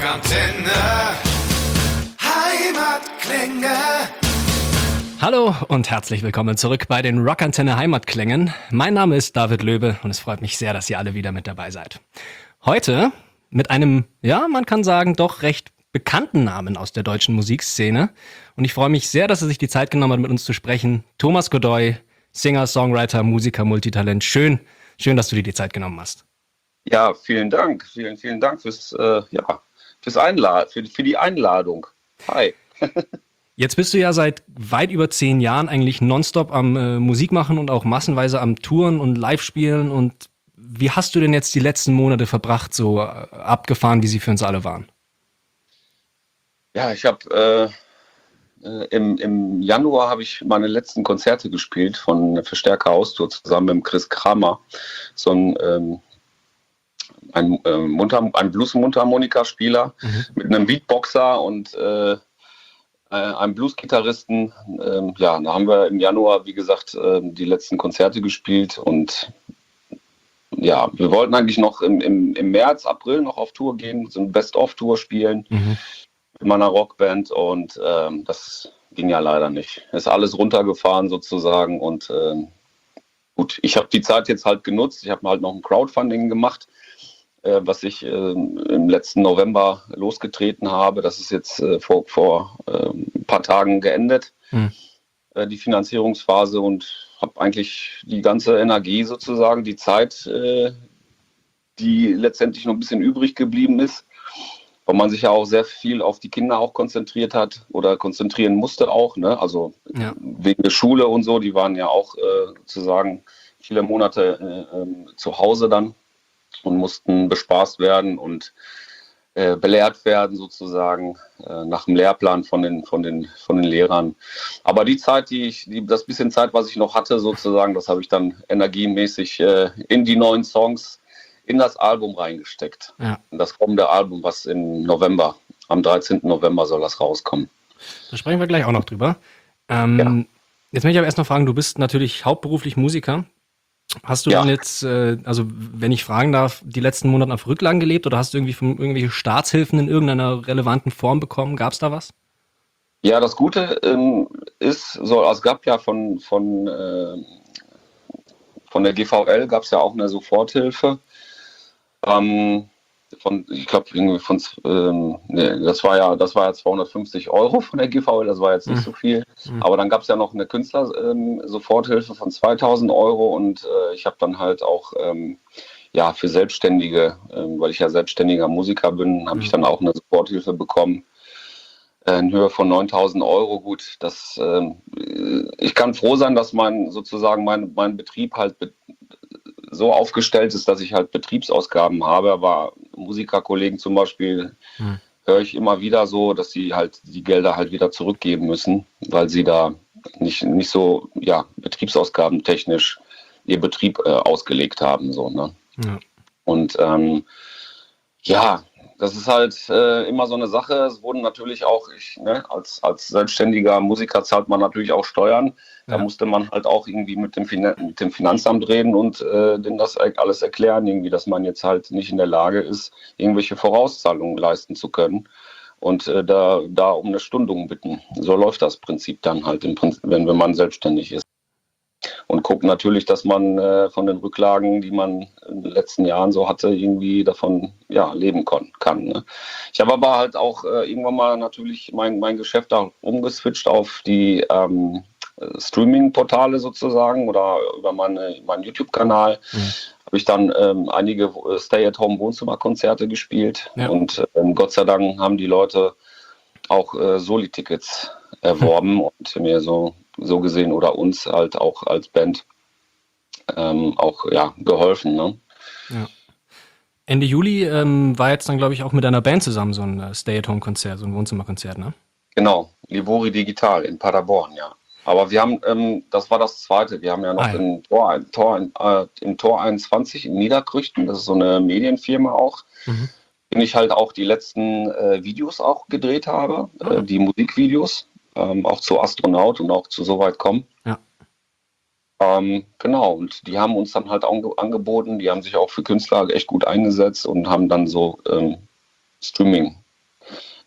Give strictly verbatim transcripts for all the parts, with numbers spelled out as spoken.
Rockantenne Heimatklänge. Hallo und herzlich willkommen zurück bei den Rockantenne Heimatklängen. Mein Name ist David Löbe und es freut mich sehr, dass ihr alle wieder mit dabei seid. Heute mit einem, ja, man kann sagen, doch recht bekannten Namen aus der deutschen Musikszene. Und ich freue mich sehr, dass er sich die Zeit genommen hat, mit uns zu sprechen. Thomas Godoy, Singer, Songwriter, Musiker, Multitalent. Schön, schön, dass du dir die Zeit genommen hast. Ja, vielen Dank. Vielen, vielen Dank fürs, äh, ja, fürs Einlad, für, für die Einladung. Hi. Jetzt bist du ja seit weit über zehn Jahren eigentlich nonstop am äh, Musik machen und auch massenweise am Touren und Live-Spielen. Und wie hast du denn jetzt die letzten Monate verbracht, so äh, abgefahren, wie sie für uns alle waren? Ja, ich habe äh, äh, im, im Januar habe ich meine letzten Konzerte gespielt von Verstärker Austour zusammen mit Chris Kramer. So ein, ähm, ein, äh, Mundharm- ein Blues-Mundharmonika-Spieler mhm. mit einem Beatboxer und äh, einem Blues-Gitarristen. Ähm, ja, da haben wir im Januar, wie gesagt, äh, die letzten Konzerte gespielt und ja, wir wollten eigentlich noch im, im, im März, April noch auf Tour gehen, so eine Best-of-Tour spielen mhm. mit meiner Rockband und ähm, das ging ja leider nicht. Ist alles runtergefahren sozusagen und ähm, gut, ich habe die Zeit jetzt halt genutzt. Ich habe halt noch ein Crowdfunding gemacht, äh, was ich äh, im letzten November losgetreten habe. Das ist jetzt äh, vor, vor äh, ein paar Tagen geendet, mhm. äh, die Finanzierungsphase und habe eigentlich die ganze Energie sozusagen, die Zeit, äh, die letztendlich noch ein bisschen übrig geblieben ist, weil man sich ja auch sehr viel auf die Kinder auch konzentriert hat oder konzentrieren musste auch, ne? Also ja. wegen der Schule und so, die waren ja auch äh, sozusagen viele Monate äh, äh, zu Hause dann und mussten bespaßt werden und äh, belehrt werden sozusagen äh, nach dem Lehrplan von den, von den, von den Lehrern. Aber die Zeit, die ich, die, das bisschen Zeit, was ich noch hatte sozusagen, das habe ich dann energiemäßig äh, in die neuen Songs, in das Album reingesteckt. Ja. Das kommende Album, was im November, am dreizehnten November soll das rauskommen. Da sprechen wir gleich auch noch drüber. Ähm, ja. Jetzt möchte ich aber erst noch fragen, du bist natürlich hauptberuflich Musiker. Hast du ja. dann jetzt, äh, also wenn ich fragen darf, die letzten Monate auf Rücklagen gelebt oder hast du irgendwie von irgendwelche Staatshilfen in irgendeiner relevanten Form bekommen? Gab es da was? Ja, das Gute ähm, ist, so, also es gab ja von, von, äh, von der G V L gab es ja auch eine Soforthilfe. Ähm, von, ich glaube, irgendwie von, ähm, nee, das war ja, das war ja zweihundertfünfzig Euro von der G V L, das war jetzt nicht mhm. so viel. Mhm. Aber dann gab es ja noch eine Künstler-Soforthilfe ähm, von zweitausend Euro und äh, ich habe dann halt auch, ähm, ja, für Selbstständige, ähm, weil ich ja selbstständiger Musiker bin, habe mhm. ich dann auch eine Soforthilfe bekommen äh, in Höhe von neuntausend Euro. Gut, das, ähm, ich kann froh sein, dass mein, sozusagen mein, mein Betrieb halt be- so aufgestellt ist, dass ich halt Betriebsausgaben habe, aber Musikerkollegen zum Beispiel hm. höre ich immer wieder so, dass sie halt die Gelder halt wieder zurückgeben müssen, weil sie da nicht, nicht so, ja, betriebsausgaben technisch ihr Betrieb äh, ausgelegt haben, so, ne? Ja. Und ähm, ja, das ist halt äh, immer so eine Sache. Es wurden natürlich auch, ich, ne, als, als selbstständiger Musiker zahlt man natürlich auch Steuern. Da ja. musste man halt auch irgendwie mit dem, fin- mit dem Finanzamt reden und äh, denen das alles erklären, irgendwie, dass man jetzt halt nicht in der Lage ist, irgendwelche Vorauszahlungen leisten zu können. Und äh, da, da um eine Stundung bitten. So läuft das Prinzip dann halt, im Prinzip, wenn, wenn man selbstständig ist. Und guckt natürlich, dass man äh, von den Rücklagen, die man in den letzten Jahren so hatte, irgendwie davon ja, leben kon- kann. Ne? Ich habe aber halt auch äh, irgendwann mal natürlich mein, mein Geschäft auch umgeswitcht auf die ähm, Streaming-Portale sozusagen oder über meine, meinen YouTube-Kanal. Mhm. Habe ich dann ähm, einige Stay-at-Home-Wohnzimmerkonzerte gespielt. Ja. Und ähm, Gott sei Dank haben die Leute auch äh, Soli-Tickets erworben mhm. und mir so so gesehen oder uns halt auch als Band ähm, auch ja, geholfen. Ne? Ja. Ende Juli ähm, war jetzt dann, glaube ich, auch mit einer Band zusammen so ein äh, Stay-at-Home-Konzert, so ein Wohnzimmerkonzert, ne? Genau, Livori Digital in Paderborn, ja. Aber wir haben, ähm, das war das zweite, wir haben ja noch ah, ja. in Tor, Tor, äh, im Tor einundzwanzig in Niederkrüchten, das ist so eine Medienfirma auch, mhm. in ich halt auch die letzten äh, Videos auch gedreht habe, mhm. äh, die Musikvideos. Ähm, auch zu Astronaut und auch zu Soweit kommen. Ja. Ähm, genau, und die haben uns dann halt ange- angeboten, die haben sich auch für Künstler echt gut eingesetzt und haben dann so ähm, Streaming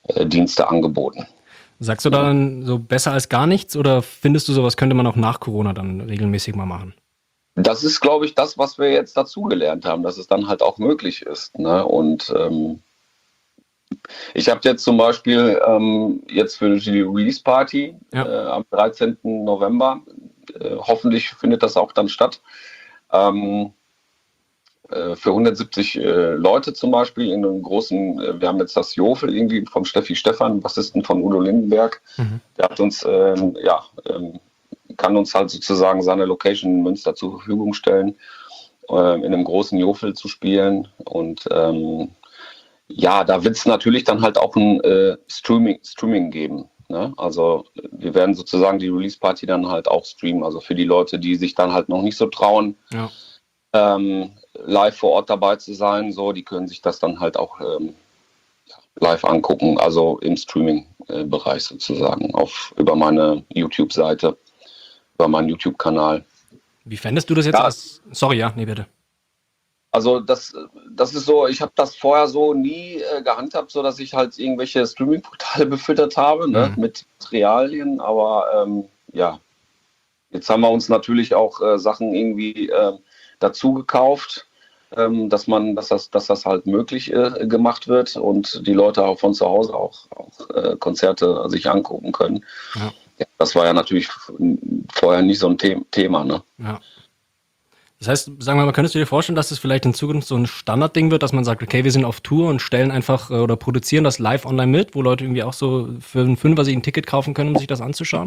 äh, Dienste angeboten. Sagst du dann so besser als gar nichts oder findest du, sowas könnte man auch nach Corona dann regelmäßig mal machen? Das ist, glaube ich, das, was wir jetzt dazugelernt haben, dass es dann halt auch möglich ist. Ne? Und ähm, ich habe jetzt zum Beispiel ähm, jetzt für die Release-Party Ja. äh, am dreizehnten November, äh, hoffentlich findet das auch dann statt, ähm, äh, für hundertsiebzig äh, Leute zum Beispiel in einem großen, äh, wir haben jetzt das Jofel irgendwie vom Steffi Stephan, Bassisten von Udo Lindenberg, Mhm. der hat uns, ähm, ja, ähm, kann uns halt sozusagen seine Location in Münster zur Verfügung stellen, äh, in einem großen Jofel zu spielen und ähm, ja, da wird es natürlich dann halt auch ein äh, Streaming, Streaming geben. Ne? Also wir werden sozusagen die Release-Party dann halt auch streamen. Also für die Leute, die sich dann halt noch nicht so trauen, Ja. ähm, live vor Ort dabei zu sein, so, die können sich das dann halt auch ähm, live angucken, also im Streaming-Bereich sozusagen, auf, über meine YouTube-Seite, über meinen YouTube-Kanal. Wie fändest du das jetzt Ja. als... Sorry, ja, nee, bitte. Also das, das ist so, ich habe das vorher so nie äh, gehandhabt, so dass ich halt irgendwelche Streaming-Portale befüttert habe, ne, Mhm. mit Materialien, aber ähm, ja, jetzt haben wir uns natürlich auch äh, Sachen irgendwie äh, dazu gekauft, ähm, dass man, dass das, dass das halt möglich äh, gemacht wird und die Leute auch von zu Hause auch, auch äh, Konzerte sich angucken können. Ja. Ja, das war ja natürlich vorher nicht so ein The- Thema, ne? Ja. Das heißt, sagen wir mal, könntest du dir vorstellen, dass das vielleicht in Zukunft so ein Standardding wird, dass man sagt, okay, wir sind auf Tour und stellen einfach äh, oder produzieren das live online mit, wo Leute irgendwie auch so für einen Fünfer sich ein Ticket kaufen können, um sich das anzuschauen?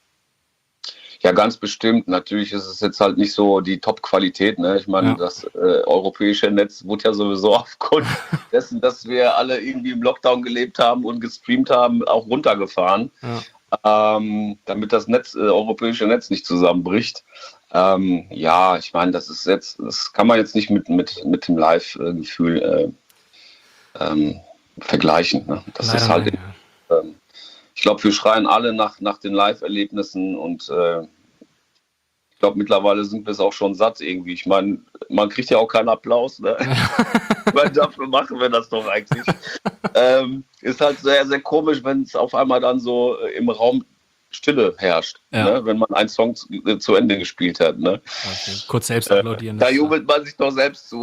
Ja, ganz bestimmt. Natürlich ist es jetzt halt nicht so die Top-Qualität. Ne? Ich meine, Ja. das äh, europäische Netz wurde ja sowieso aufgrund dessen, dass wir alle irgendwie im Lockdown gelebt haben und gestreamt haben, auch runtergefahren, Ja. ähm, damit das Netz, äh, europäische Netz nicht zusammenbricht. Ähm, ja, ich meine, das ist jetzt, das kann man jetzt nicht mit, mit, mit dem Live-Gefühl äh, ähm, vergleichen. Ne? Das Leider ist halt, nein, ja. ähm, ich glaube, wir schreien alle nach, nach den Live-Erlebnissen und äh, ich glaube, mittlerweile sind wir es auch schon satt irgendwie. Ich meine, man kriegt ja auch keinen Applaus. Ne? Weil dafür machen wir das doch eigentlich. ähm, ist halt sehr, sehr komisch, wenn es auf einmal dann so äh, im Raum Stille herrscht, Ja. ne? Wenn man einen Song zu, äh, zu Ende gespielt hat. Ne? Okay. Kurz selbst applaudieren. Da das, äh, jubelt man sich doch selbst zu.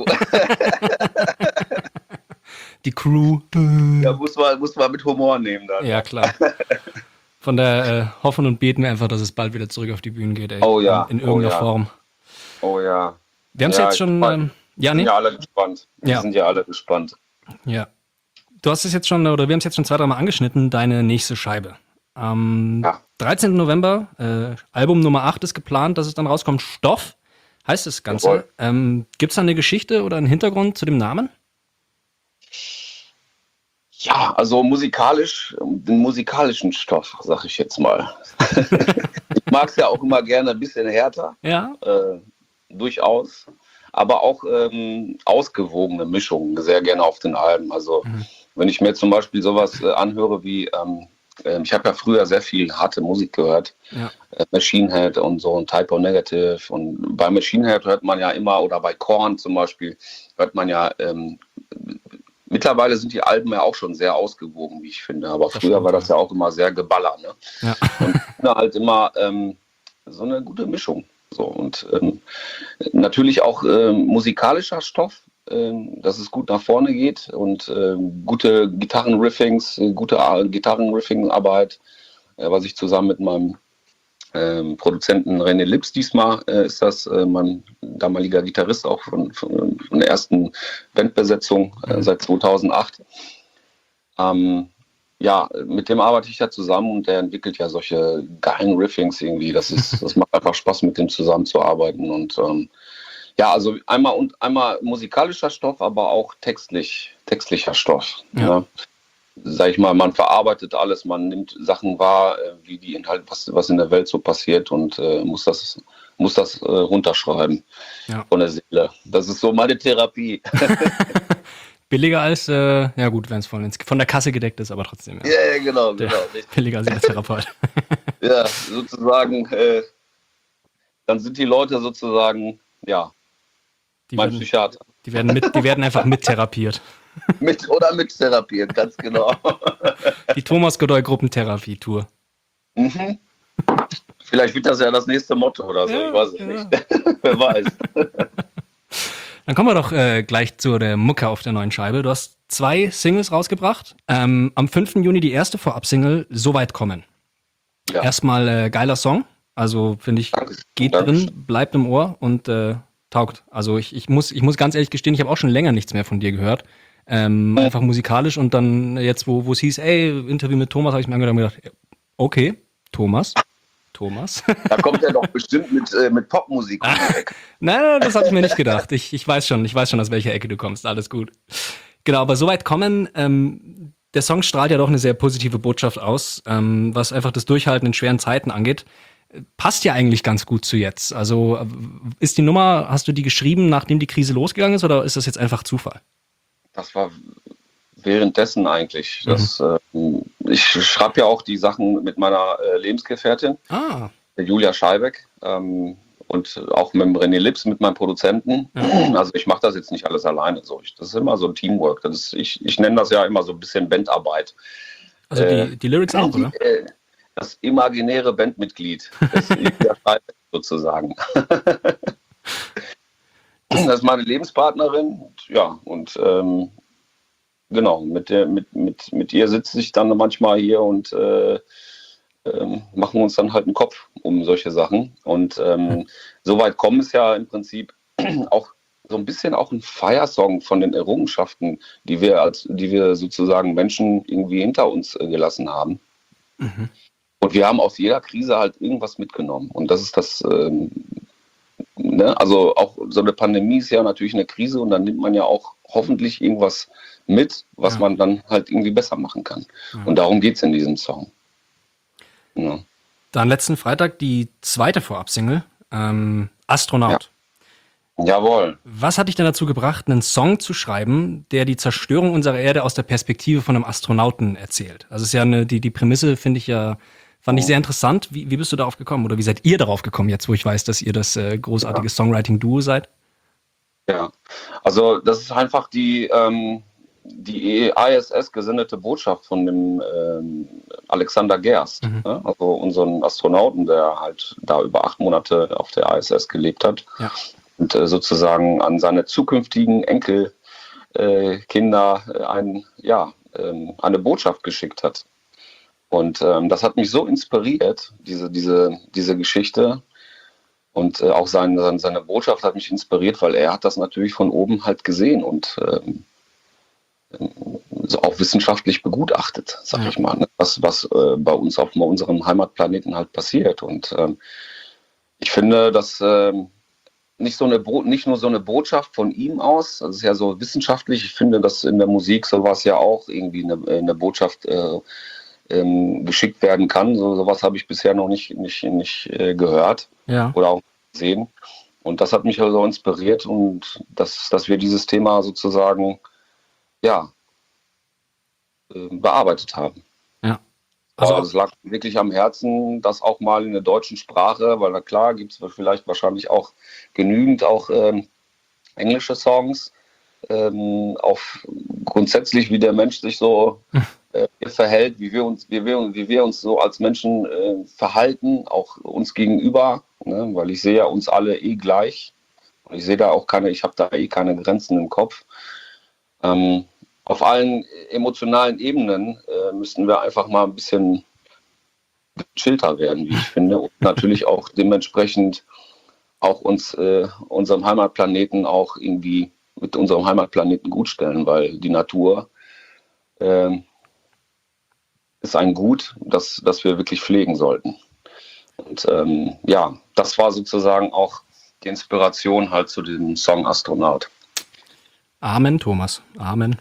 Die Crew. Da muss man, muss man mit Humor nehmen. Dann. Ja, klar. Von der äh, hoffen und beten wir einfach, dass es bald wieder zurück auf die Bühne geht, ey. Oh ja, In, in irgendeiner oh ja. Form. Oh ja. Wir haben es Ja, jetzt ich schon. mein, Ähm, ja, Wir nee? sind ja alle gespannt. Wir Ja. sind ja alle gespannt. Ja. Du hast es jetzt schon, oder wir haben es jetzt schon zwei, dreimal angeschnitten, deine nächste Scheibe. Am Ja. dreizehnten November, äh, Album Nummer acht ist geplant, dass es dann rauskommt. Stoff heißt das Ganze. Jawohl. Ähm, Gibt es da eine Geschichte oder einen Hintergrund zu dem Namen? Ja, also musikalisch, den musikalischen Stoff, sag ich jetzt mal. Ich mag es ja auch immer gerne ein bisschen härter, Ja. äh, durchaus, aber auch ähm, ausgewogene Mischungen, sehr gerne auf den Alben. Also Mhm. wenn ich mir zum Beispiel sowas äh, anhöre wie, ähm, äh, ich habe ja früher sehr viel harte Musik gehört, Ja. äh, Machine Head und so und Typo Negative, und bei Machine Head hört man ja immer, oder bei Korn zum Beispiel, hört man ja, ähm, mittlerweile sind die Alben ja auch schon sehr ausgewogen, wie ich finde, aber Das früher stimmt, war das ja auch immer sehr geballert, ne? Ja. Und ich finde halt immer ähm, so eine gute Mischung. So, und ähm, natürlich auch ähm, musikalischer Stoff, ähm, dass es gut nach vorne geht und ähm, gute Gitarrenriffings, äh, gute äh, Gitarrenriffing-Arbeit, äh, was ich zusammen mit meinem ähm, Produzenten René Lips, diesmal äh, ist das äh, mein damaliger Gitarrist auch von, von, von der ersten Bandbesetzung äh, Mhm. seit zweitausendacht. Ähm, ja, mit dem arbeite ich ja zusammen und der entwickelt ja solche geilen Riffings irgendwie. Das ist, das macht einfach Spaß, mit dem zusammenzuarbeiten. Und ähm, ja, also einmal und einmal musikalischer Stoff, aber auch textlich, textlicher Stoff. Ja. Ne? Sag ich mal, man verarbeitet alles, man nimmt Sachen wahr, äh, wie die Inhalte, was, was in der Welt so passiert, und äh, muss das, muss das äh, runterschreiben Ja. von der Seele. Das ist so meine Therapie. Billiger als, äh, ja gut, wenn es von, von der Kasse gedeckt ist, aber trotzdem. Ja. Ja, ja, genau, Der- genau. Richtig. Billiger als der Therapeut. Ja, sozusagen, äh, dann sind die Leute sozusagen, ja, Die mein werden, Psychiater. die werden, mit, die werden einfach mittherapiert. Mit oder mit therapieren, ganz genau. Die Thomas Godoy Gruppentherapie-Tour. Mhm. Vielleicht wird das ja das nächste Motto oder so, Ja, ich weiß es ja. nicht. Wer weiß. Dann kommen wir doch äh, gleich zu der Mucke auf der neuen Scheibe. Du hast zwei Singles rausgebracht. Ähm, am fünften Juni die erste Vorab-Single, So weit kommen. Ja. Erstmal äh, geiler Song. Also finde ich, Danke. geht Dankeschön. drin, bleibt im Ohr und äh, taugt. Also ich, ich, muss, ich muss ganz ehrlich gestehen, ich habe auch schon länger nichts mehr von dir gehört. Ähm, einfach musikalisch und dann jetzt, wo wo es hieß, ey, Interview mit Thomas, habe ich mir angehört und mir gedacht, okay, Thomas, Thomas. Da kommt er doch bestimmt mit, äh, mit Popmusik. um die Ecke. Nein, das habe ich mir nicht gedacht. Ich, ich weiß schon, ich weiß schon, aus welcher Ecke du kommst. Alles gut. Genau, aber soweit kommen. Ähm, der Song strahlt ja doch eine sehr positive Botschaft aus, ähm, was einfach das Durchhalten in schweren Zeiten angeht. Passt ja eigentlich ganz gut zu jetzt. Also äh, ist die Nummer, hast du die geschrieben, nachdem die Krise losgegangen ist, oder ist das jetzt einfach Zufall? Das war währenddessen eigentlich. Das, äh, ich schreibe ja auch die Sachen mit meiner äh, Lebensgefährtin, Ah, der Julia Scheibeck, ähm, und auch mit dem René Lips, mit meinem Produzenten. Also ich mache das jetzt nicht alles alleine. So. Ich, das ist immer so ein Teamwork. Das ist, ich, ich nenne das ja immer so ein bisschen Bandarbeit. also Äh, die, die Lyrics auch, die, oder? äh, das imaginäre Bandmitglied des Julia Scheibeck sozusagen. Das ist meine Lebenspartnerin. Ja, und ähm, genau, mit, der, mit, mit, mit ihr sitze ich dann manchmal hier und äh, ähm, machen uns dann halt einen Kopf um solche Sachen. Und ähm, so weit kommen es ja im Prinzip auch so ein bisschen auch ein Feiersong von den Errungenschaften, die wir als, die wir sozusagen Menschen irgendwie hinter uns äh, gelassen haben. Mhm. Und wir haben aus jeder Krise halt irgendwas mitgenommen. Und das ist das, ähm, ne? Also auch so eine Pandemie ist ja natürlich eine Krise und dann nimmt man ja auch hoffentlich irgendwas mit, was Ja. man dann halt irgendwie besser machen kann. Ja. Und darum geht es in diesem Song. Ja. Dann letzten Freitag die zweite Vorab-Single, ähm, Astronaut. Jawohl. Was hat dich denn dazu gebracht, einen Song zu schreiben, der die Zerstörung unserer Erde aus der Perspektive von einem Astronauten erzählt? Also es ist ja eine, die, die Prämisse finde ich ja, fand ich sehr interessant. Wie, wie bist du darauf gekommen oder wie seid ihr darauf gekommen, jetzt wo ich weiß, dass ihr das äh, großartige Ja. Songwriting-Duo seid? Ja, also das ist einfach die, ähm, die I S S gesendete Botschaft von dem ähm, Alexander Gerst, Mhm. ne? Also unseren Astronauten, der halt da über acht Monate auf der I S S gelebt hat Ja. und äh, sozusagen an seine zukünftigen Enkelkinder äh, Kinder, äh, ein, ja, ähm, eine Botschaft geschickt hat. Und ähm, das hat mich so inspiriert, diese, diese, diese Geschichte. Und äh, auch sein, sein, seine Botschaft hat mich inspiriert, weil er hat das natürlich von oben halt gesehen und ähm, so auch wissenschaftlich begutachtet, sag Ja. ich mal, ne? was, was äh, bei uns auf unserem Heimatplaneten halt passiert. Und ähm, ich finde, dass ähm, nicht, so eine Bo- nicht nur so eine Botschaft von ihm aus, das ist ja so wissenschaftlich, ich finde, dass in der Musik sowas ja auch irgendwie eine, eine Botschaft äh, ähm, geschickt werden kann. So, sowas habe ich bisher noch nicht, nicht, nicht äh, gehört Ja. oder auch gesehen. Und das hat mich also inspiriert und dass, dass wir dieses Thema sozusagen ja, äh, bearbeitet haben. Ja. Also Also, es lag wirklich am Herzen, das auch mal in der deutschen Sprache, weil na klar gibt es vielleicht wahrscheinlich auch genügend auch ähm, englische Songs, ähm, auf grundsätzlich wie der Mensch sich so äh, verhält, wie wir uns, wie wir, wie wir uns so als Menschen äh, verhalten, auch uns gegenüber, ne? Weil ich sehe ja uns alle eh gleich und ich sehe da auch keine, ich habe da eh keine Grenzen im Kopf. Ähm, auf allen emotionalen Ebenen äh, müssten wir einfach mal ein bisschen gechillter werden, wie ich finde. Und natürlich auch dementsprechend auch uns äh, unserem Heimatplaneten auch irgendwie mit unserem Heimatplaneten gut stellen, weil die Natur äh, ist ein Gut, das, das wir wirklich pflegen sollten. Und ähm, ja, das war sozusagen auch die Inspiration halt zu diesem Song Astronaut. Amen, Thomas. Amen.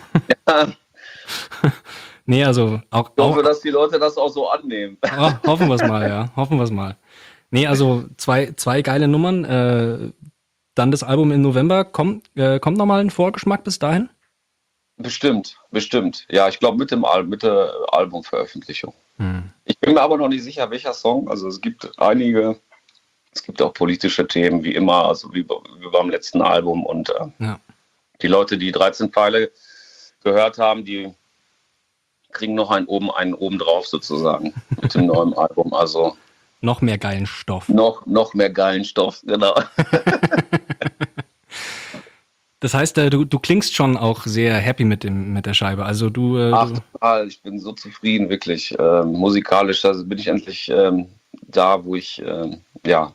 Nee, also auch, Ich hoffe, auch dass die Leute das auch so annehmen. oh, hoffen wir es mal, ja. Hoffen wir es mal. Nee, also zwei, zwei geile Nummern. Äh, dann das Album im November. Kommt, äh, kommt noch mal ein Vorgeschmack bis dahin? Bestimmt, bestimmt. Ja, ich glaube mit dem Al mit der Albumveröffentlichung. Hm. Ich bin mir aber noch nicht sicher, welcher Song. Also es gibt einige, es gibt auch politische Themen, wie immer, also wie, wie beim letzten Album. Und äh, Ja. die Leute, die dreizehn Pfeile gehört haben, die kriegen noch einen oben, einen oben drauf sozusagen mit dem neuen Album. Also noch mehr geilen Stoff. Noch, noch mehr geilen Stoff, genau. Das heißt, du, du klingst schon auch sehr happy mit dem mit der Scheibe. Also du. Äh, Ach, total. Ich bin so zufrieden, wirklich. Ähm, musikalisch, also bin ich endlich ähm, da, wo ich, ähm, ja,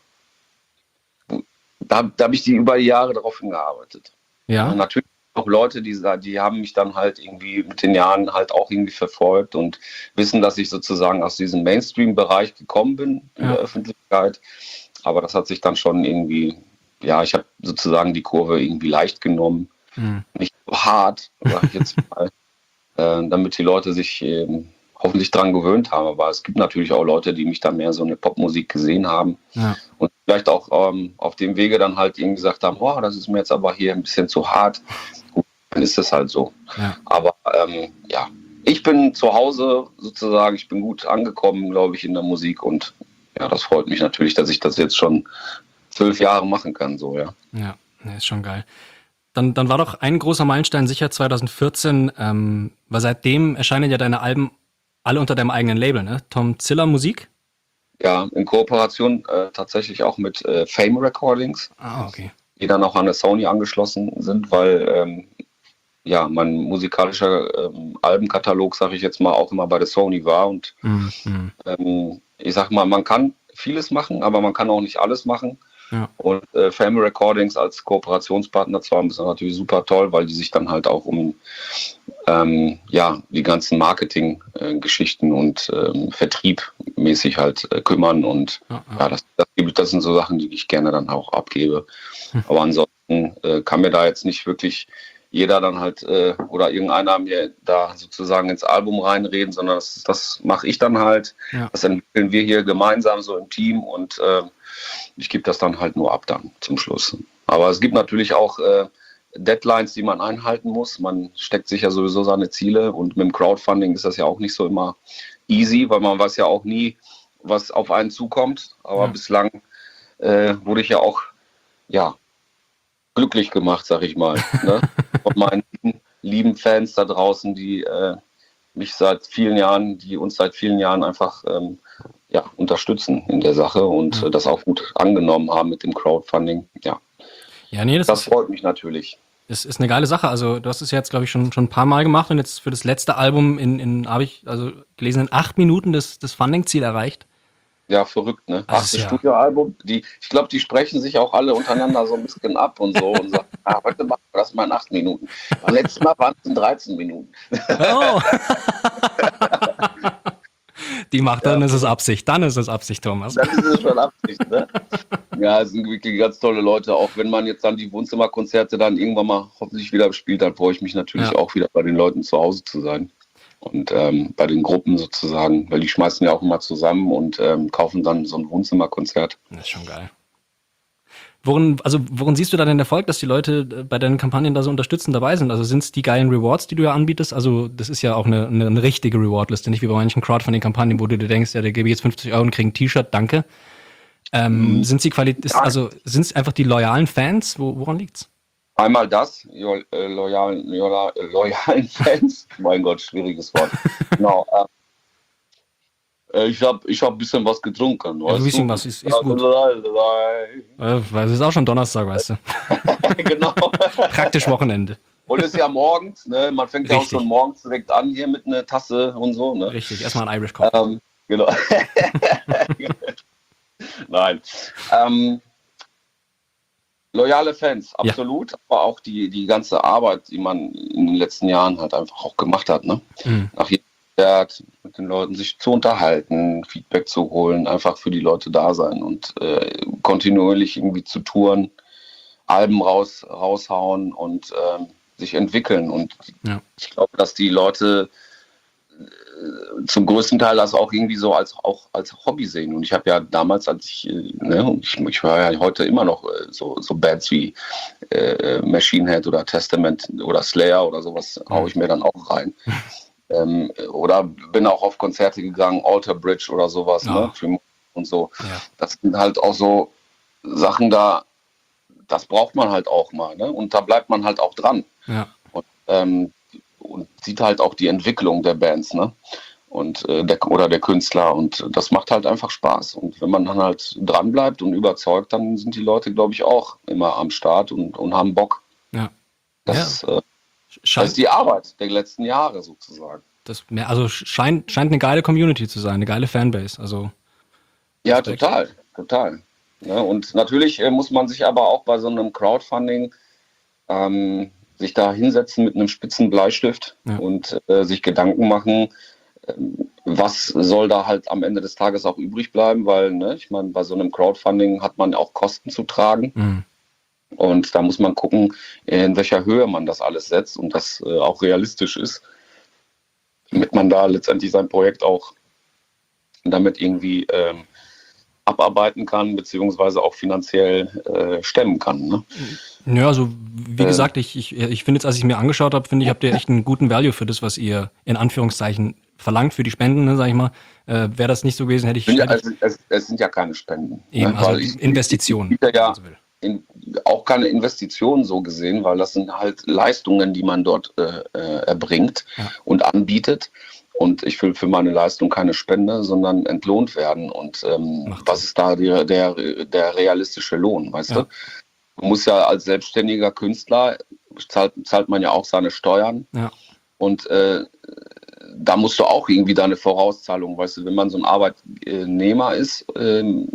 da, da habe ich die über die Jahre darauf hingearbeitet. Ja. Und natürlich auch Leute, die, die haben mich dann halt irgendwie mit den Jahren halt auch irgendwie verfolgt und wissen, dass ich sozusagen aus diesem Mainstream-Bereich gekommen bin in ja. der Öffentlichkeit. Aber das hat sich dann schon irgendwie, ja, ich habe sozusagen die Kurve irgendwie leicht genommen. Mhm. Nicht so hart, sag ich jetzt mal, äh, damit die Leute sich ähm, hoffentlich dran gewöhnt haben. Aber es gibt natürlich auch Leute, die mich dann mehr so eine Popmusik gesehen haben. Ja. Und vielleicht auch ähm, auf dem Wege dann halt irgendwie gesagt haben, oh, das ist mir jetzt aber hier ein bisschen zu hart. Gut, dann ist es halt so. Ja. Aber ähm, ja, ich bin zu Hause sozusagen, ich bin gut angekommen, glaube ich, in der Musik und ja, das freut mich natürlich, dass ich das jetzt schon zwölf Jahre machen kann, so, ja. Ja, ist schon geil. Dann, dann war doch ein großer Meilenstein sicher zwanzig vierzehn, ähm, weil seitdem erscheinen ja deine Alben alle unter deinem eigenen Label, ne? Tom Ziller Musik? Ja, in Kooperation äh, tatsächlich auch mit äh, Fame Recordings. Ah, okay. Die dann auch an der Sony angeschlossen sind, weil ähm, ja, mein musikalischer ähm, Albenkatalog, sage ich jetzt mal, auch immer bei der Sony war. Und mhm. ähm, ich sag mal, man kann vieles machen, aber man kann auch nicht alles machen. Ja. Und äh, Fame Recordings als Kooperationspartner zwar ist natürlich super toll, weil die sich dann halt auch um ähm, ja, die ganzen Marketing-Geschichten äh, und ähm, Vertrieb mäßig halt äh, kümmern. Und ja, ja. ja das, das, das sind so Sachen, die ich gerne dann auch abgebe. Hm. Aber ansonsten äh, kann mir da jetzt nicht wirklich jeder dann halt äh, oder irgendeiner mir da sozusagen ins Album reinreden, sondern das, das mache ich dann halt. Ja. Das entwickeln wir hier gemeinsam so im Team und äh, ich gebe das dann halt nur ab dann zum Schluss. Aber es gibt natürlich auch äh, Deadlines, die man einhalten muss. Man steckt sich ja sowieso seine Ziele und mit dem Crowdfunding ist das ja auch nicht so immer easy, weil man weiß ja auch nie, was auf einen zukommt. Aber ja. bislang äh, wurde ich ja auch, ja, glücklich gemacht, sag ich mal, ne? Von meinen lieben Fans da draußen, die äh, mich seit vielen Jahren, die uns seit vielen Jahren einfach ähm, ja, unterstützen in der Sache und ja. äh, das auch gut angenommen haben mit dem Crowdfunding. Ja, ja nee, das, das ist, freut mich natürlich. Es ist eine geile Sache. Also du hast es jetzt, glaube ich, schon, schon ein paar Mal gemacht und jetzt für das letzte Album in, in habe ich also gelesen, in acht Minuten das, das Funding-Ziel erreicht. Ja, verrükt, ne? Achtes ja. Studioalbum. Die, ich glaube, die sprechen sich auch alle untereinander so ein bisschen ab und so und sagen, ah, heute machen wir das mal in acht Minuten. Beim letzten Mal waren es in dreizehn Minuten. Oh. Die macht, dann ja. ist es Absicht. Dann ist es Absicht, Thomas. Dann ist es schon Absicht, ne? Ja, es sind wirklich ganz tolle Leute. Auch wenn man jetzt dann die Wohnzimmerkonzerte dann irgendwann mal hoffentlich wieder spielt, dann freue ich mich natürlich ja. auch wieder bei den Leuten zu Hause zu sein. Und ähm, bei den Gruppen sozusagen, weil die schmeißen ja auch immer zusammen und ähm, kaufen dann so ein Wohnzimmerkonzert. Das ist schon geil. Worin, also worin siehst du da den Erfolg, dass die Leute bei deinen Kampagnen da so unterstützend dabei sind? Also sind es die geilen Rewards, die du ja anbietest? Also das ist ja auch eine, eine, eine richtige Rewardliste, nicht wie bei manchen Crowdfunding-Kampagnen, wo du dir denkst, ja, der gebe ich jetzt fünfzig Euro und kriege ein T-Shirt, danke. Ähm, mhm. Sind sie Qualität, also sind es einfach die loyalen Fans? Wo, woran liegt's? Einmal das, jo, äh, loyalen, loyal, äh, loyalen Fans. Mein Gott, schwieriges Wort. Genau. Äh, ich habe ich hab ein bisschen was getrunken. Ja, ein bisschen was ist, ist gut. Äh, weil es ist auch schon Donnerstag, weißt du. Genau. Praktisch Wochenende. Und es ist ja morgens, ne? Man fängt Richtig. ja auch schon morgens direkt an hier mit einer Tasse und so. Ne? Richtig, erstmal ein Irish Coffee. Ähm, genau. Nein. Ähm, Loyale Fans, absolut, ja. aber auch die, die ganze Arbeit, die man in den letzten Jahren halt einfach auch gemacht hat, ne? Mhm. Nach jedem Konzert mit den Leuten sich zu unterhalten, Feedback zu holen, einfach für die Leute da sein und äh, kontinuierlich irgendwie zu touren, Alben raus, raushauen und äh, sich entwickeln. Und ja. ich glaube, dass die Leute zum größten Teil das auch irgendwie so als auch als Hobby sehen. Und ich habe ja damals, als ich, ne, ich, ich höre ja heute immer noch so, so Bands wie äh, Machine Head oder Testament oder Slayer oder sowas, mhm. haue ich mir dann auch rein. ähm, oder bin auch auf Konzerte gegangen, Alter Bridge oder sowas, ja. ne, für, und so. Ja. Das sind halt auch so Sachen da, das braucht man halt auch mal, ne? Und da bleibt man halt auch dran. Ja. Und, ähm, und sieht halt auch die Entwicklung der Bands, ne? Und äh, der, oder der Künstler, und das macht halt einfach Spaß. Und wenn man dann halt dranbleibt und überzeugt, dann sind die Leute, glaube ich, auch immer am Start und, und haben Bock. Ja. Das, ja. Äh, das ist die Arbeit der letzten Jahre sozusagen. Das, also scheint, scheint eine geile Community zu sein, eine geile Fanbase. Also ja, Respekt. total, total. Ja, und natürlich äh, muss man sich aber auch bei so einem Crowdfunding ähm, sich da hinsetzen mit einem spitzen Bleistift ja. und äh, sich Gedanken machen, was soll da halt am Ende des Tages auch übrig bleiben, weil, ne, ich meine, bei so einem Crowdfunding hat man auch Kosten zu tragen. Mhm. Und da muss man gucken, in welcher Höhe man das alles setzt und das äh, auch realistisch ist, damit man da letztendlich sein Projekt auch damit irgendwie ähm, abarbeiten kann, beziehungsweise auch finanziell äh, stemmen kann. Ne? Ja, also wie ähm, gesagt, ich, ich, ich finde jetzt, als ich mir angeschaut habe, finde ich, habt ihr echt einen guten Value für das, was ihr in Anführungszeichen verlangt für die Spenden, ne, sag ich mal. Äh, Wäre das nicht so gewesen, hätte ich... Ja, hätte es, es, es sind ja keine Spenden. Eben, ne? also Weil ich, Investitionen. Ich, ich, ich ja in, auch keine Investitionen so gesehen, weil das sind halt Leistungen, die man dort äh, erbringt ja. und anbietet. Und ich will für meine Leistung keine Spende, sondern entlohnt werden. Und ähm, was ist da der, der, der realistische Lohn, weißt ja. du? Man muss ja als selbstständiger Künstler, zahlt, zahlt man ja auch seine Steuern. Ja. Und äh, da musst du auch irgendwie deine Vorauszahlung, weißt du, wenn man so ein Arbeitnehmer ist, ähm,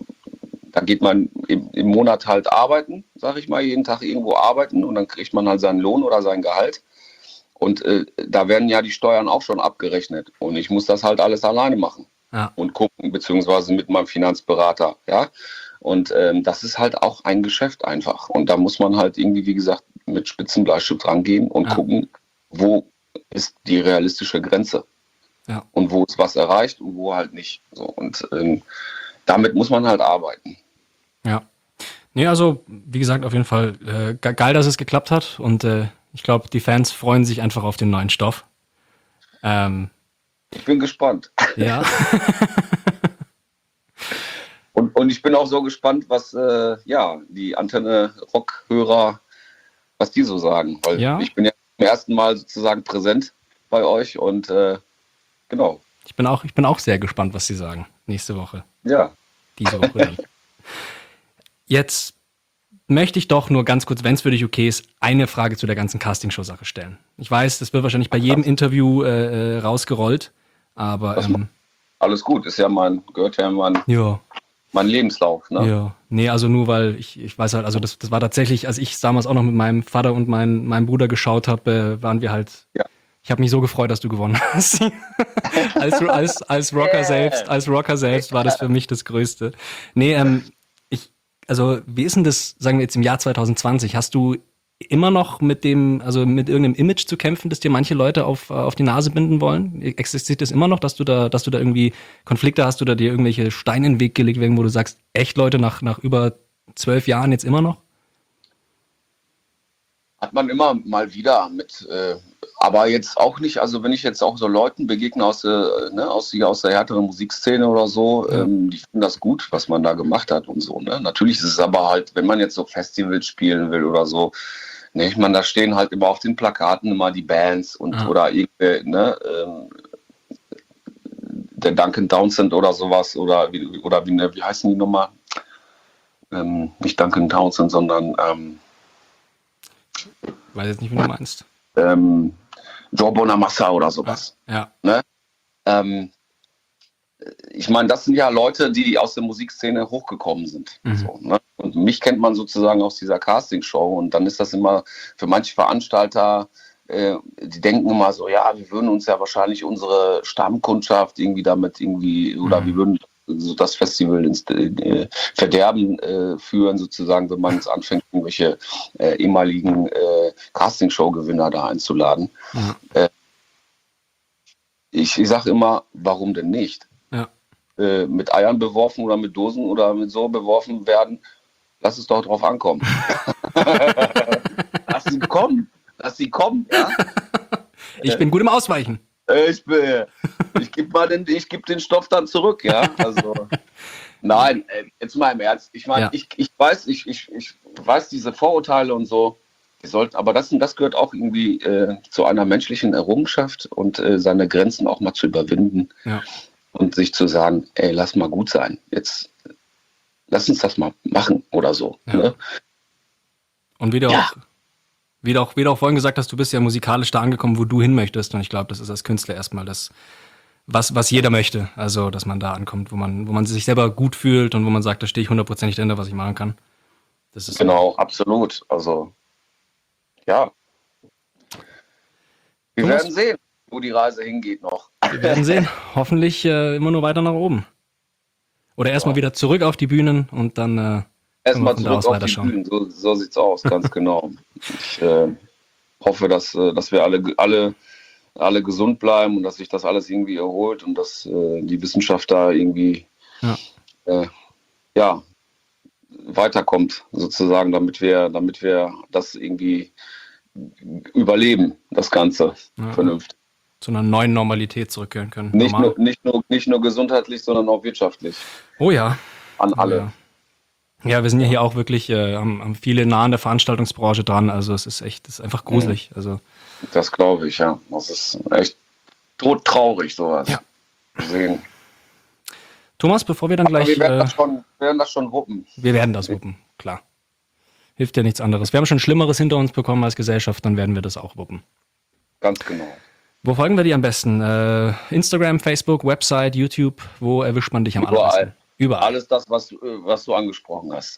da geht man im, im Monat halt arbeiten, sag ich mal, jeden Tag irgendwo arbeiten und dann kriegt man halt seinen Lohn oder sein Gehalt. Und äh, da werden ja die Steuern auch schon abgerechnet. Und ich muss das halt alles alleine machen ja. und gucken, beziehungsweise mit meinem Finanzberater, ja. Und ähm, das ist halt auch ein Geschäft einfach. Und da muss man halt irgendwie, wie gesagt, mit spitzen Bleistift rangehen und ja. gucken, wo ist die realistische Grenze. Ja. Und wo ist was erreicht und wo halt nicht. So, und ähm, damit muss man halt arbeiten. Ja. Nee, also, wie gesagt, auf jeden Fall äh, ge- geil, dass es geklappt hat. Und äh, ich glaube, die Fans freuen sich einfach auf den neuen Stoff. Ähm, ich bin gespannt. Ja. und, und ich bin auch so gespannt, was äh, ja, die Antenne-Rock-Hörer, was die so sagen. Weil ja. ich bin ja zum ersten Mal sozusagen präsent bei euch und äh, genau. Ich bin auch, ich bin auch sehr gespannt, was sie sagen nächste Woche. Ja. Diese Woche dann. Jetzt möchte ich doch nur ganz kurz, wenn es für dich okay ist, eine Frage zu der ganzen Castingshow-Sache stellen. Ich weiß, das wird wahrscheinlich bei jedem Interview äh, rausgerollt, aber... Ähm, alles gut, ist ja mein, gehört ja mein, ja. mein Lebenslauf. Ne? Ja, nee, also nur weil ich, ich weiß halt, also das, das war tatsächlich, als ich damals auch noch mit meinem Vater und mein, meinem Bruder geschaut habe, äh, waren wir halt... Ja. Ich habe mich so gefreut, dass du gewonnen hast. als, als, als Rocker yeah. selbst, als Rocker selbst war das für mich das Größte. Nee, ähm, ich, also wie ist denn das, sagen wir jetzt im Jahr zwanzig zwanzig, hast du immer noch mit dem, also mit irgendeinem Image zu kämpfen, das dir manche Leute auf, auf die Nase binden wollen? Existiert das immer noch, dass du da, dass du da irgendwie Konflikte hast oder dir irgendwelche Steine in den Weg gelegt werden, wo du sagst, echt Leute, nach, nach über zwölf Jahren jetzt immer noch? Hat man immer mal wieder mit, äh, aber jetzt auch nicht, also wenn ich jetzt auch so Leuten begegne aus, äh, ne, aus, die, aus der härteren Musikszene oder so, ja. ähm, die finden das gut, was man da gemacht hat und so. Ne? Natürlich ist es aber halt, wenn man jetzt so Festivals spielen will oder so, ne, ich meine, da stehen halt immer auf den Plakaten immer die Bands und ja. oder irgendwie, ne, ähm, der Duncan Townsend oder sowas oder wie, oder wie, ne, wie heißen die nochmal? Ähm, nicht Duncan Townsend, sondern ähm, weiß jetzt nicht, wie du meinst. Ähm, Joe Bonamassa oder sowas. Ja. ja. Ne? Ähm, ich meine, das sind ja Leute, die aus der Musikszene hochgekommen sind. Mhm. So, ne? Und mich kennt man sozusagen aus dieser Castingshow und dann ist das immer für manche Veranstalter, äh, die denken immer so, ja, wir würden uns ja wahrscheinlich unsere Stammkundschaft irgendwie damit irgendwie, oder mhm. wir würden so das Festival ins äh, Verderben äh, führen, sozusagen, wenn man jetzt anfängt, irgendwelche äh, ehemaligen äh, Castingshow-Gewinner da einzuladen. Ja. Äh, ich ich sage immer, warum denn nicht? Ja. Äh, mit Eiern beworfen oder mit Dosen oder mit so beworfen werden, lass es doch drauf ankommen. Lass sie kommen, lass sie kommen. Ja? Ich bin gut im Ausweichen. Ich bin, ich gebe mal den, ich gebe den Stoff dann zurück, ja. Also, nein, jetzt mal im Ernst. Ich meine, ja. ich, ich weiß, ich, ich, ich weiß diese Vorurteile und so. Wir sollten, aber das, das gehört auch irgendwie äh, zu einer menschlichen Errungenschaft und äh, seine Grenzen auch mal zu überwinden Ja. und sich zu sagen, ey, lass mal gut sein. Jetzt lass uns das mal machen oder so. Ja. Ne? Und wie du, Ja. auch, wie, du auch, wie du auch vorhin gesagt hast, du bist ja musikalisch da angekommen, wo du hin möchtest. Und ich glaube, das ist als Künstler erstmal das, was, was jeder möchte. Also, dass man da ankommt, wo man, wo man sich selber gut fühlt und wo man sagt, da stehe ich hundertprozentig dahinter, was ich machen kann. Das ist Genau, absolut. Also, ja. Wir Thomas? werden sehen, wo die Reise hingeht noch. Wir werden sehen. Hoffentlich äh, immer nur weiter nach oben. Oder erstmal Ja. wieder zurück auf die Bühnen und dann äh, Erstmal von da aus zurück auf die weiterschauen. Bühnen, so, so sieht's aus, ganz genau. Ich äh, hoffe, dass, äh, dass wir alle, alle, alle gesund bleiben und dass sich das alles irgendwie erholt und dass äh, die Wissenschaft da irgendwie Ja. äh, ja, weiterkommt, sozusagen, damit wir, damit wir das irgendwie überleben, das Ganze Ja. vernünftig. zu einer neuen Normalität zurückkehren können. Nicht Normal. nur, nicht, nur, nicht nur gesundheitlich, sondern auch wirtschaftlich. Oh ja. An Oh alle. ja. Ja, wir sind ja hier auch wirklich, äh, haben, haben viele nah an der Veranstaltungsbranche dran. Also es ist echt, es ist einfach gruselig. Also Das glaube ich, ja. Das ist echt todtraurig, sowas. Ja. Deswegen. Thomas, bevor wir dann Aber gleich, wir werden äh, das schon, wir werden das schon wuppen. wir werden das wuppen, klar. Hilft ja nichts anderes. Wir haben schon Schlimmeres hinter uns bekommen als Gesellschaft, dann werden wir das auch wuppen. Ganz genau. Wo folgen wir dir am besten? Äh, Instagram, Facebook, Website, YouTube? Wo erwischt man dich am Überall. allerbesten? Überall. Alles das, was, äh, was du angesprochen hast.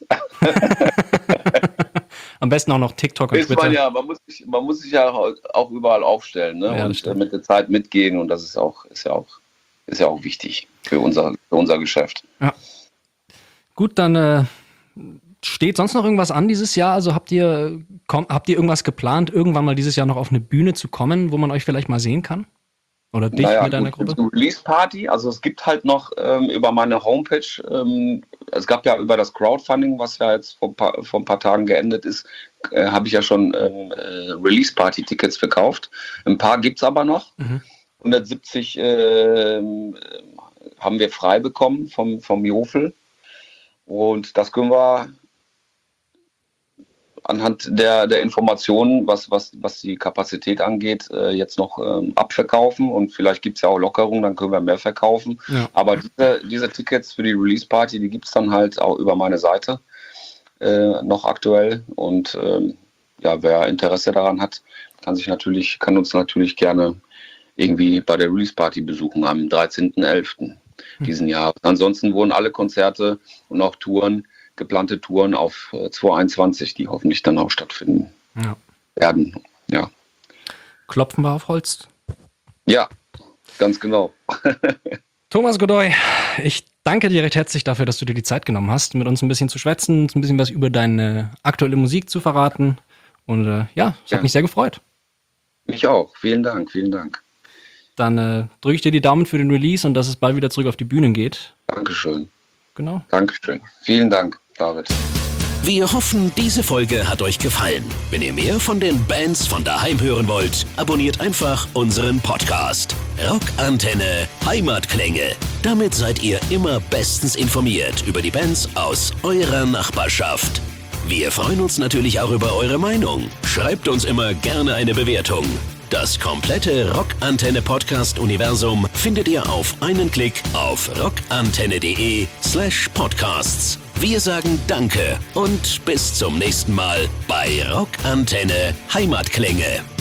Am besten auch noch TikTok und Ist Twitter. man, ja, man, muss sich, man muss sich ja auch überall aufstellen, ne? Ja, das und äh, stimmt. mit der Zeit mitgehen und das ist auch, ist ja auch, ist ja auch wichtig für unser, für unser Geschäft. Gut, dann äh, steht sonst noch irgendwas an dieses Jahr? Also habt ihr, komm, habt ihr irgendwas geplant, irgendwann mal dieses Jahr noch auf eine Bühne zu kommen, wo man euch vielleicht mal sehen kann? Oder dich Naja, mit deiner gut, Gruppe? die Release Party, also es gibt halt noch ähm, über meine Homepage, ähm, es gab ja über das Crowdfunding, was ja jetzt vor ein paar, vor ein paar Tagen geendet ist, äh, habe ich ja schon ähm, äh, Release Party Tickets verkauft. Ein paar gibt es aber noch. Mhm. hundertsiebzig ähm, haben wir frei bekommen vom, vom Jofel. Und das können wir anhand der, der Informationen, was, was, was die Kapazität angeht, äh, jetzt noch ähm, abverkaufen. Und vielleicht gibt es ja auch Lockerungen, dann können wir mehr verkaufen. Ja. Aber diese, diese Tickets für die Release-Party, die gibt es dann halt auch über meine Seite äh, noch aktuell. Und ähm, ja, wer Interesse daran hat, kann sich natürlich, kann uns natürlich gerne irgendwie bei der Release-Party besuchen am dreizehnten elften diesen Jahr. Ansonsten wurden alle Konzerte und auch Touren, geplante Touren auf äh, zwanzig einundzwanzig, die hoffentlich dann auch stattfinden Ja. werden. Ja, Klopfen wir auf Holz. ja, ganz genau. Thomas Godoy, ich danke dir recht herzlich dafür, dass du dir die Zeit genommen hast, mit uns ein bisschen zu schwätzen, uns ein bisschen was über deine aktuelle Musik zu verraten. Und äh, ja, es Ja. hat mich sehr gefreut. Mich auch. Vielen Dank, vielen Dank. Dann äh, drücke ich dir die Daumen für den Release und dass es bald wieder zurück auf die Bühnen geht. Dankeschön. Genau. Dankeschön. Vielen Dank, David. Wir hoffen, diese Folge hat euch gefallen. Wenn ihr mehr von den Bands von daheim hören wollt, abonniert einfach unseren Podcast. Rockantenne Heimatklänge. Damit seid ihr immer bestens informiert über die Bands aus eurer Nachbarschaft. Wir freuen uns natürlich auch über eure Meinung. Schreibt uns immer gerne eine Bewertung. Das komplette Rockantenne-Podcast-Universum findet ihr auf einen Klick auf rockantenne.de slash podcasts. Wir sagen Danke und bis zum nächsten Mal bei Rockantenne Heimatklänge.